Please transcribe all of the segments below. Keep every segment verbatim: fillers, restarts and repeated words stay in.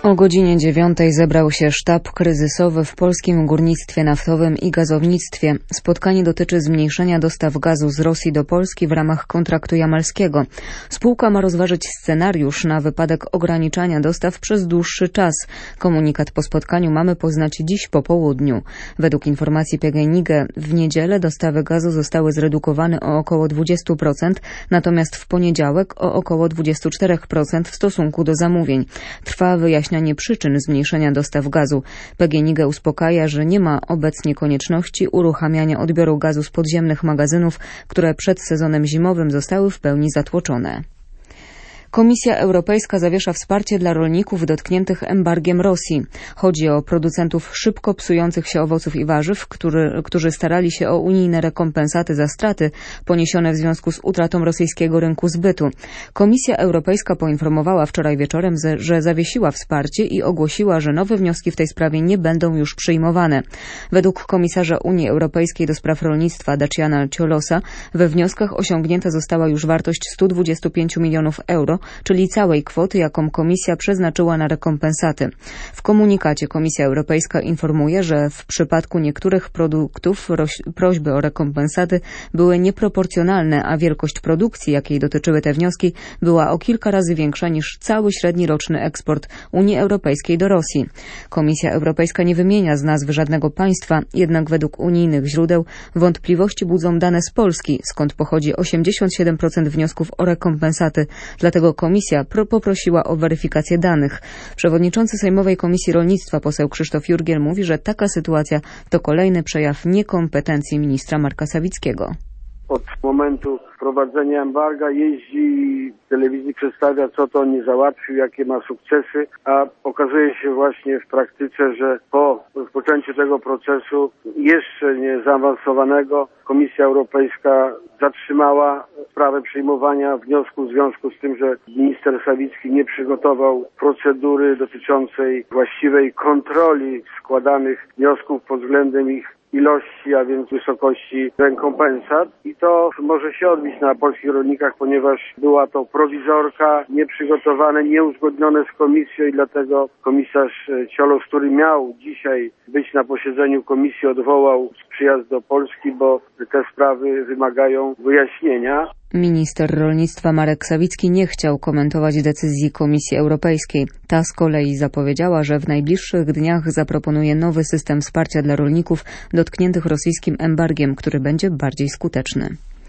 O godzinie dziewiątej zebrał się sztab kryzysowy w polskim górnictwie naftowym i gazownictwie. Spotkanie dotyczy zmniejszenia dostaw gazu z Rosji do Polski w ramach kontraktu jamalskiego. Spółka ma rozważyć scenariusz na wypadek ograniczania dostaw przez dłuższy czas. Komunikat po spotkaniu mamy poznać dziś po południu. Według informacji P G N I G w niedzielę dostawy gazu zostały zredukowane o około dwadzieścia procent, natomiast w poniedziałek o około dwadzieścia cztery procent w stosunku do zamówień. Trwa wyjaśnianie przyczyn zmniejszenia dostaw gazu. P G N I G uspokaja, że nie ma obecnie konieczności uruchamiania odbioru gazu z podziemnych magazynów, które przed sezonem zimowym zostały w pełni zatłoczone. Komisja Europejska zawiesza wsparcie dla rolników dotkniętych embargiem Rosji. Chodzi o producentów szybko psujących się owoców i warzyw, który, którzy starali się o unijne rekompensaty za straty poniesione w związku z utratą rosyjskiego rynku zbytu. Komisja Europejska poinformowała wczoraj wieczorem, że zawiesiła wsparcie i ogłosiła, że nowe wnioski w tej sprawie nie będą już przyjmowane. Według komisarza Unii Europejskiej do spraw rolnictwa Daciana Ciolosa we wnioskach osiągnięta została już wartość stu dwudziestu pięciu milionów euro, czyli całej kwoty, jaką Komisja przeznaczyła na rekompensaty. W komunikacie Komisja Europejska informuje, że w przypadku niektórych produktów prośby o rekompensaty były nieproporcjonalne, a wielkość produkcji, jakiej dotyczyły te wnioski, była o kilka razy większa niż cały średni roczny eksport Unii Europejskiej do Rosji. Komisja Europejska nie wymienia z nazwy żadnego państwa, jednak według unijnych źródeł wątpliwości budzą dane z Polski, skąd pochodzi osiemdziesiąt siedem procent wniosków o rekompensaty. Dlatego Komisja poprosiła o weryfikację danych. Przewodniczący Sejmowej Komisji Rolnictwa poseł Krzysztof Jurgiel mówi, że taka sytuacja to kolejny przejaw niekompetencji ministra Marka Sawickiego. Od momentu wprowadzenia embarga jeździ i w telewizji przedstawia, co to nie załatwił, jakie ma sukcesy, a okazuje się właśnie w praktyce, że po rozpoczęciu tego procesu jeszcze nie zaawansowanego Komisja Europejska zatrzymała sprawę przyjmowania wniosku w związku z tym, że minister Sawicki nie przygotował procedury dotyczącej właściwej kontroli składanych wniosków pod względem ich ilości, a więc wysokości rekompensat i to może się odbić na polskich rolnikach, ponieważ była to prowizorka, nieprzygotowane, nieuzgodnione z komisją i dlatego komisarz Ciolos, który miał dzisiaj być na posiedzeniu komisji, odwołał przyjazd do Polski, bo te sprawy wymagają wyjaśnienia. Minister rolnictwa Marek Sawicki nie chciał komentować decyzji Komisji Europejskiej. Ta z kolei zapowiedziała, że w najbliższych dniach zaproponuje nowy system wsparcia dla rolników dotkniętych rosyjskim embargiem, który będzie bardziej skuteczny.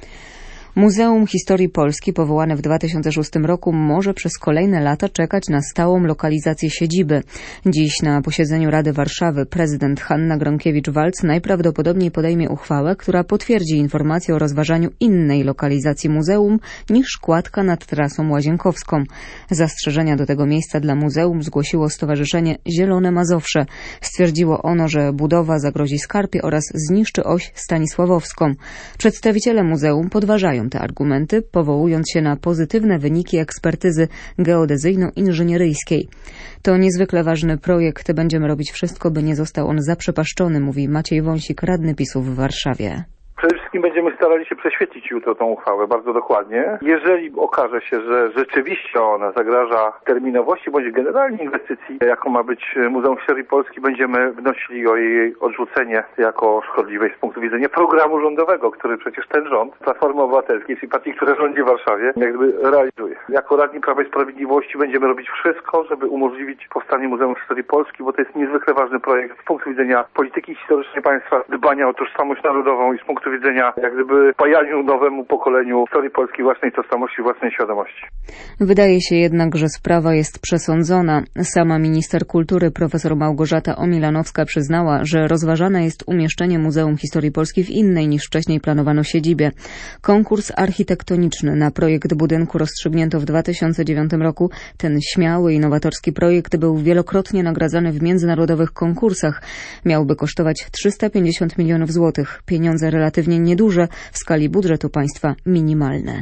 Muzeum Historii Polski, powołane w dwa tysiące szóstym roku, może przez kolejne lata czekać na stałą lokalizację siedziby. Dziś na posiedzeniu Rady Warszawy prezydent Hanna Gronkiewicz-Waltz najprawdopodobniej podejmie uchwałę, która potwierdzi informację o rozważaniu innej lokalizacji muzeum niż kładka nad trasą łazienkowską. Zastrzeżenia do tego miejsca dla muzeum zgłosiło Stowarzyszenie Zielone Mazowsze. Stwierdziło ono, że budowa zagrozi skarpie oraz zniszczy oś stanisławowską. Przedstawiciele muzeum podważają te argumenty, powołując się na pozytywne wyniki ekspertyzy geodezyjno-inżynieryjskiej. To niezwykle ważny projekt. Będziemy robić wszystko, by nie został on zaprzepaszczony, mówi Maciej Wąsik, radny PiS-u w Warszawie. Przede wszystkim będziemy starali się prześwietlić jutro tą uchwałę bardzo dokładnie. Jeżeli okaże się, że rzeczywiście ona zagraża terminowości bądź generalnie inwestycji, jaką ma być Muzeum Historii Polski, będziemy wnosili o jej odrzucenie jako szkodliwej z punktu widzenia programu rządowego, który przecież ten rząd Platformy Obywatelskiej, czyli partii, która rządzi w Warszawie, jakby realizuje. Jako radni Prawa i Sprawiedliwości będziemy robić wszystko, żeby umożliwić powstanie Muzeum Historii Polski, bo to jest niezwykle ważny projekt z punktu widzenia polityki historycznej państwa, dbania o tożsamość narodową i z punktu widzenia jak gdyby pajaniu nowemu pokoleniu historii polskiej własnej tożsamości, własnej świadomości. Wydaje się jednak, że sprawa jest przesądzona. Sama minister kultury profesor Małgorzata Omilanowska przyznała, że rozważane jest umieszczenie Muzeum Historii Polski w innej niż wcześniej planowano siedzibie. Konkurs architektoniczny na projekt budynku rozstrzygnięto w dwa tysiące dziewiątym roku. Ten śmiały i nowatorski projekt był wielokrotnie nagradzany w międzynarodowych konkursach. Miałby kosztować trzysta pięćdziesiąt milionów złotych. Pieniądze relatywnie nieduże, w skali budżetu państwa minimalne.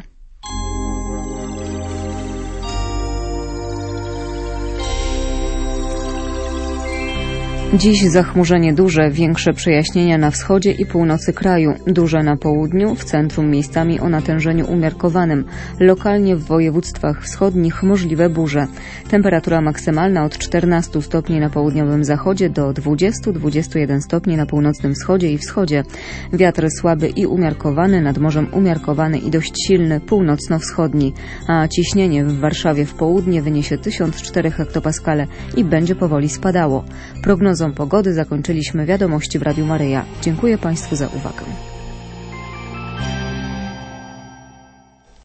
Dziś zachmurzenie duże, większe przejaśnienia na wschodzie i północy kraju, duże na południu, w centrum miejscami o natężeniu umiarkowanym, lokalnie w województwach wschodnich możliwe burze. Temperatura maksymalna od czternastu stopni na południowym zachodzie do dwudziestu do dwudziestu jeden stopni na północnym wschodzie i wschodzie. Wiatr słaby i umiarkowany, nad morzem umiarkowany i dość silny, północno-wschodni, a ciśnienie w Warszawie w południe wyniesie tysiąc cztery hektopaskale i będzie powoli spadało. Prognozą pogody zakończyliśmy wiadomości w Radiu Maryja. Dziękuję Państwu za uwagę.